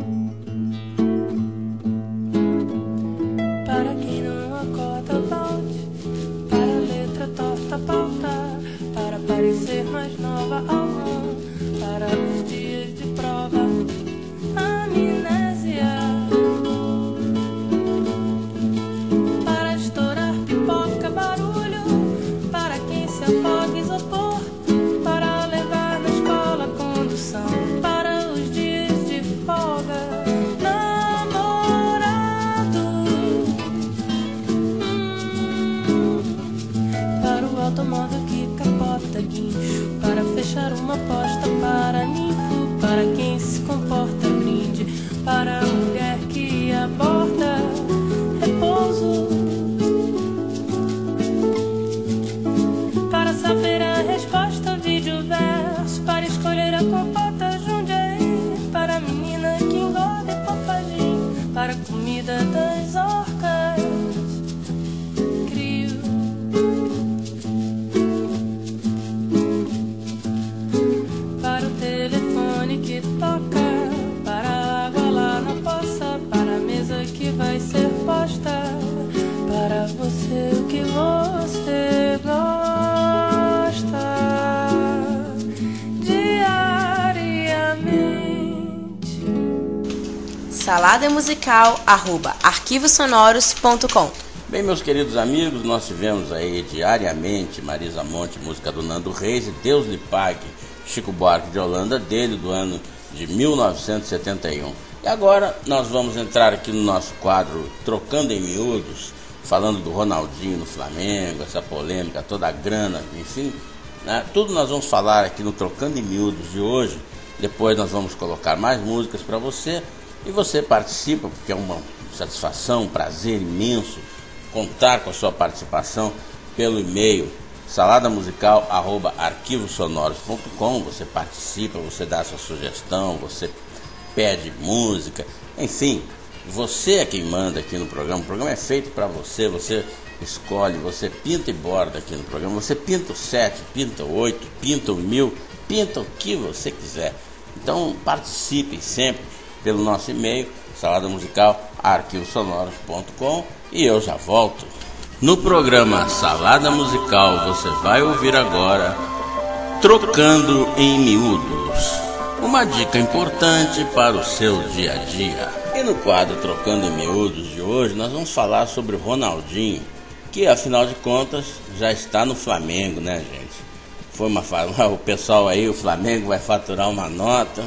para quem não acorda balde, para a letra torta pauta, para parecer mais nova ao mão, para os dias de prova, amnésia, para estourar pipoca, barulho, para quem se afoga isopor, para levar na escola condução, para os dias de folga, namorado, hum, para o automóvel que capota guincho, para fechar uma aposta, para ninfo, para quem se comporta brinde, para a mulher que aborta repouso, para saber a resposta vídeo verso, para escolher a compota Jundiaí, para a menina que engorda hipofagim, para a comida das orcas crio, para o telefone que toca, para a água lá na poça, para a mesa que vai ser posta, para você o que você gosta diariamente. Salada musical arroba arquivosonoros ponto com. Bem, meus queridos amigos, nós tivemos aí diariamente Marisa Monte, música do Nando Reis, e Deus lhe pague, Chico Buarque de Holanda, dele do ano de mil novecentos e setenta e um. E agora nós vamos entrar aqui no nosso quadro Trocando em Miúdos, falando do Ronaldinho no Flamengo, essa polêmica, toda a grana, enfim, né? Tudo nós vamos falar aqui no Trocando em Miúdos de hoje. Depois nós vamos colocar mais músicas para você, e você participa, porque é uma satisfação, um prazer imenso contar com a sua participação pelo e-mail salada musical arroba arquivosonoros ponto com. Você participa, você dá a sua sugestão, você pede música, enfim, você é quem manda aqui no programa. O programa é feito para você, você escolhe, você pinta e borda aqui no programa, você pinta o sete, pinta o oito, pinta o mil, pinta o que você quiser. Então participe sempre pelo nosso e-mail salada musical arquivosonoros ponto com, e eu já volto. No programa Salada Musical você vai ouvir agora Trocando em Miúdos, uma dica importante para o seu dia a dia. E no quadro Trocando em Miúdos de hoje nós vamos falar sobre o Ronaldinho, que afinal de contas já está no Flamengo, né, gente? Foi uma o pessoal aí, o Flamengo vai faturar uma nota,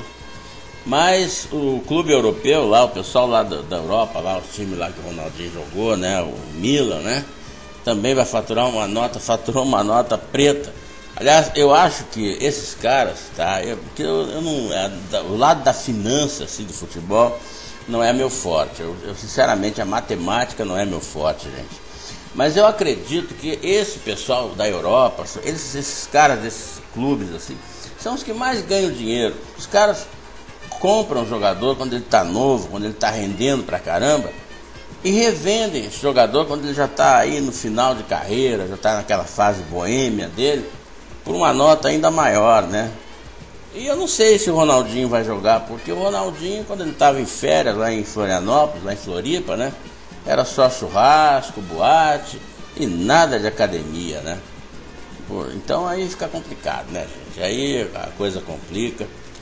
mas o clube europeu lá, o pessoal lá da, da Europa, lá o time lá que o Ronaldinho jogou, né, o Milan, né, também vai faturar uma nota, faturou uma nota preta. Aliás, eu acho que esses caras, tá, eu, porque eu, eu não, é, da, o lado da finança assim, do futebol não é meu forte. Eu, eu sinceramente a matemática não é meu forte, gente. Mas eu acredito que esse pessoal da Europa, eles, esses caras desses clubes assim, são os que mais ganham dinheiro. Os caras compram o jogador quando ele está novo, quando ele está rendendo pra caramba, e revendem esse jogador quando ele já está aí no final de carreira, já está naquela fase boêmia dele, por uma nota ainda maior, né? E eu não sei se o Ronaldinho vai jogar, porque o Ronaldinho, quando ele estava em férias lá em Florianópolis, lá em Floripa, né, era só churrasco, boate e nada de academia, né? Pô, então aí fica complicado, né, gente? Aí a coisa complica.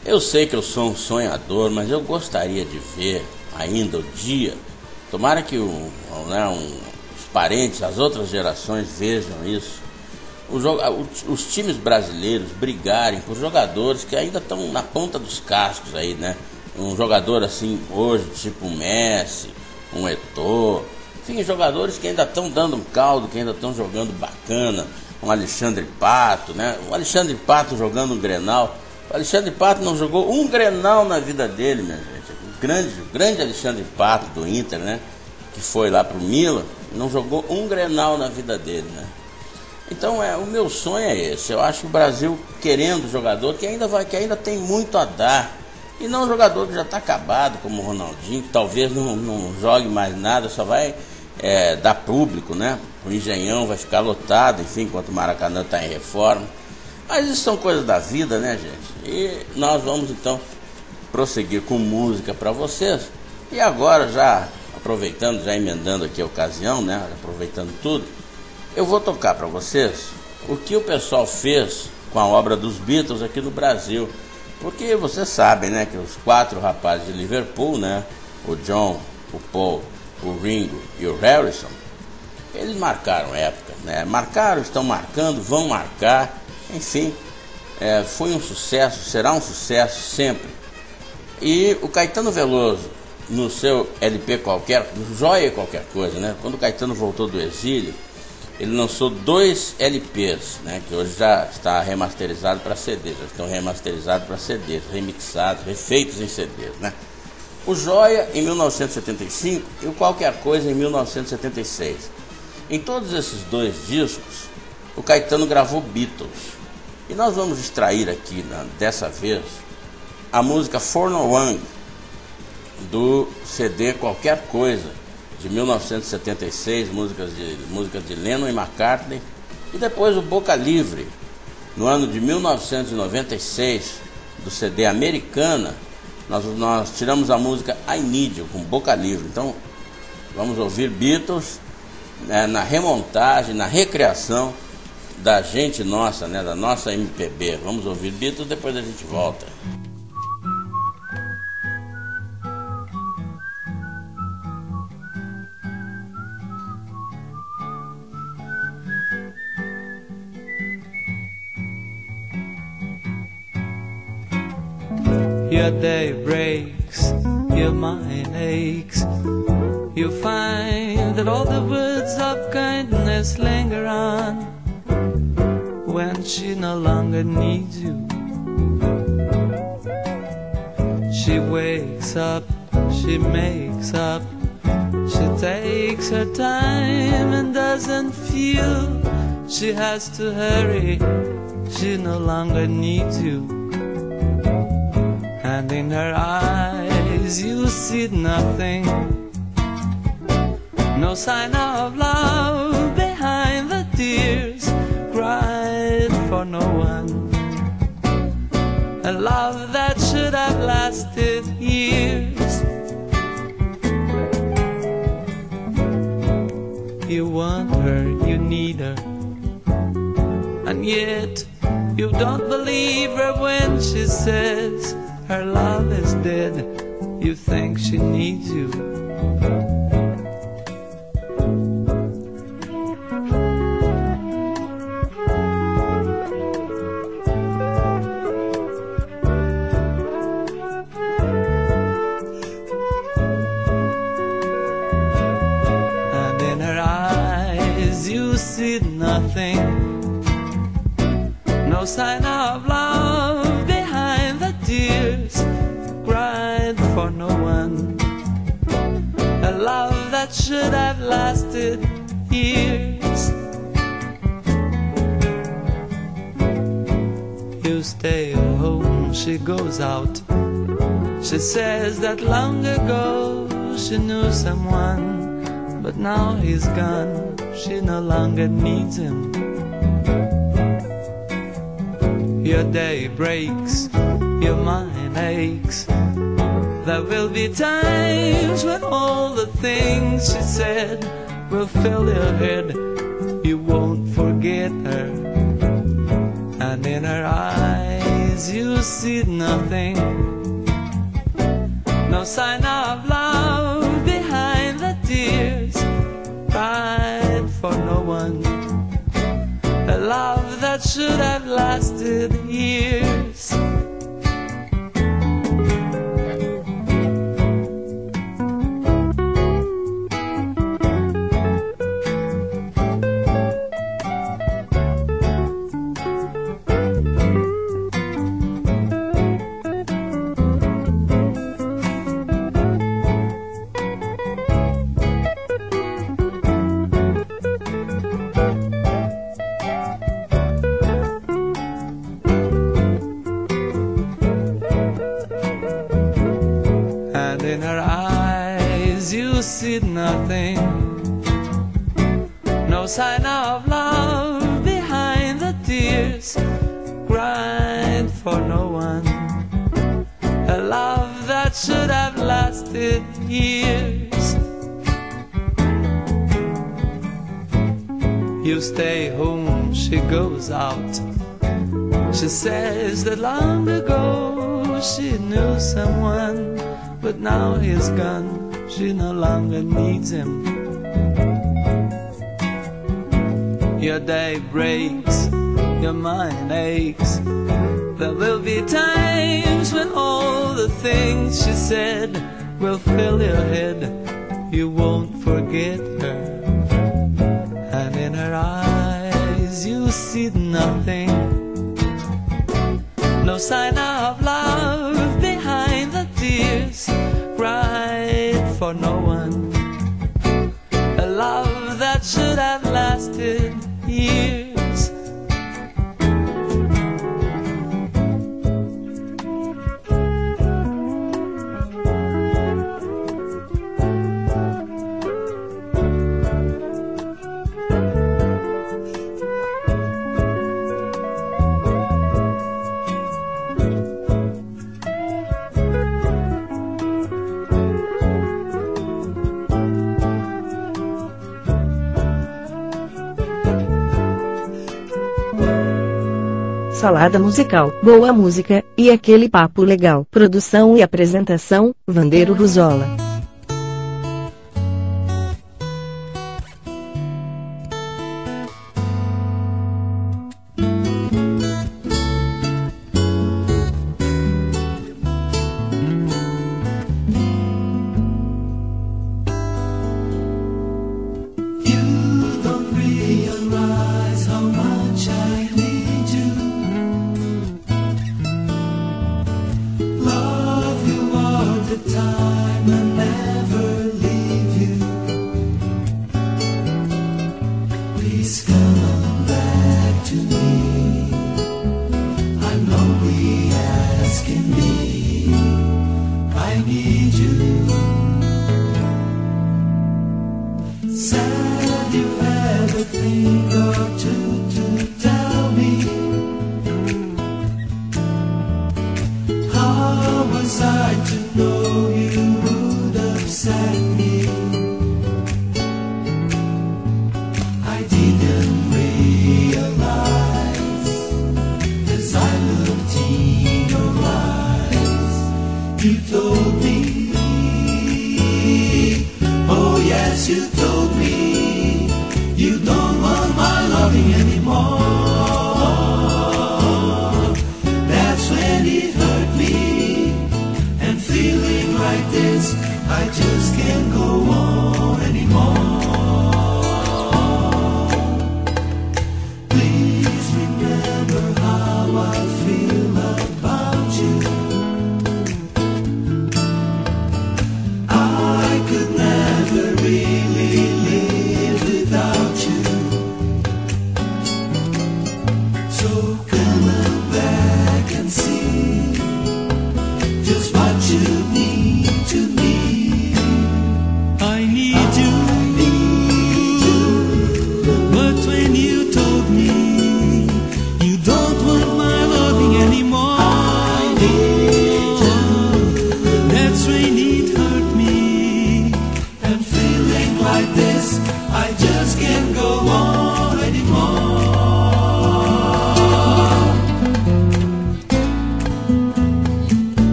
Eu sei que eu sou um sonhador, mas eu gostaria de ver ainda o dia, tomara que o, né, um, os parentes, as outras gerações vejam isso, os, os times brasileiros brigarem por jogadores que ainda estão na ponta dos cascos aí, né? Um jogador assim hoje, tipo um Messi, um Eto'o, enfim, jogadores que ainda estão dando um caldo, que ainda estão jogando bacana, um Alexandre Pato, né? O Alexandre Pato jogando um Grenal. O Alexandre Pato não jogou um Grenal na vida dele, minha gente. O grande, o grande Alexandre Pato do Inter, né? Que foi lá pro Milan, não jogou um Grenal na vida dele, né? Então, é, o meu sonho é esse. Eu acho que o Brasil querendo jogador que ainda vai, que ainda tem muito a dar. E não um jogador que já está acabado, como o Ronaldinho, que talvez não, não jogue mais nada, só vai é, dar público, né? O Engenhão vai ficar lotado, enfim, enquanto o Maracanã está em reforma. Mas isso são coisas da vida, né, gente? E nós vamos, então, prosseguir com música para vocês. E agora, já aproveitando, já emendando aqui a ocasião, né? Aproveitando tudo, eu vou tocar para vocês o que o pessoal fez com a obra dos Beatles aqui no Brasil. Porque vocês sabem, né, que os quatro rapazes de Liverpool, né, o John, o Paul, o Ringo e o Harrison, eles marcaram época, né, marcaram, estão marcando, vão marcar, enfim, é, foi um sucesso, será um sucesso sempre. E o Caetano Veloso, no seu L P qualquer, Joia qualquer coisa, né, quando o Caetano voltou do exílio, ele lançou dois L Ps, né, que hoje já está remasterizado para C Ds, já estão remasterizados para C Ds, remixados, refeitos em C Ds, né? O Joia em mil novecentos e setenta e cinco e o Qualquer Coisa em mil novecentos e setenta e seis. Em todos esses dois discos, o Caetano gravou Beatles. E nós vamos extrair aqui, né, dessa vez, a música For No One, do C D Qualquer Coisa, de mil novecentos e setenta e seis, músicas de, músicas de Lennon e McCartney, e depois o Boca Livre, no ano de mil novecentos e noventa e seis, do C D Americana, nós, nós tiramos a música I Need You, com Boca Livre. Então, vamos ouvir Beatles, né, na remontagem, na recriação da gente nossa, né, da nossa M P B. Vamos ouvir Beatles, depois a gente volta. Your day breaks, your mind aches. You find that all the words of kindness linger on when she no longer needs you. She wakes up, she makes up, she takes her time and doesn't feel she has to hurry. She no longer needs you. And in her eyes you see nothing, no sign of love behind the tears cried for no one. A love that should have lasted years. You want her, you need her, and yet you don't believe her when she says her love is dead. You think she needs you. And in her eyes you see nothing, no sign of love behind the tears cried for no one. A love that should have lasted years. You stay home, she goes out. She says that long ago she knew someone, but now he's gone, she no longer needs him. Your day breaks, your mind aches. There will be times when all the things she said will fill your head. You won't forget her, and in her eyes you you see nothing. No sign of love behind the tears, cried for no one. A love that should have lasted years. In her eyes you see nothing. No sign of love behind the tears, cried for no one. A love that should have lasted years. You stay home, she goes out. She says that long ago she knew someone, but now he's gone, she no longer needs him. Your day breaks, your mind aches. There will be times when all the things she said will fill your head. You won't forget her. And in her eyes you see nothing. No sign of love behind the tears, cried for no one. A love that should have lasted years. Salada musical, boa música, e aquele papo legal. Produção e apresentação, Vandeiro Ruzola. I could never really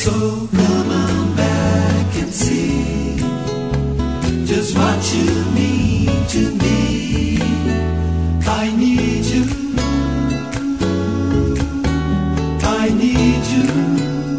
So come on back and see just what you mean to me. I need you, I need you.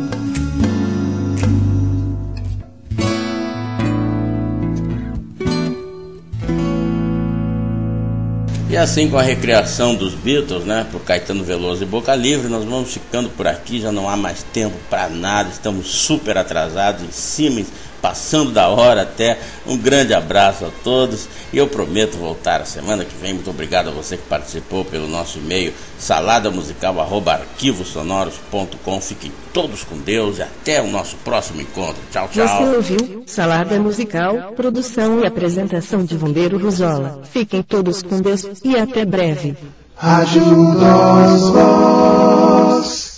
E assim, com a recriação dos Beatles, né, por Caetano Veloso e Boca Livre, nós vamos ficando por aqui, já não há mais tempo para nada, estamos super atrasados, em cima, passando da hora até. Um grande abraço a todos e eu prometo voltar a semana que vem. Muito obrigado a você que participou pelo nosso e-mail saladamusical arroba arquivosonoros ponto com. Fiquem todos com Deus e até o nosso próximo encontro. Tchau, tchau. Você ouviu Salada Musical, produção e apresentação de Vandeiro Ruzola. Fiquem todos com Deus e até breve. Rádio Oswald.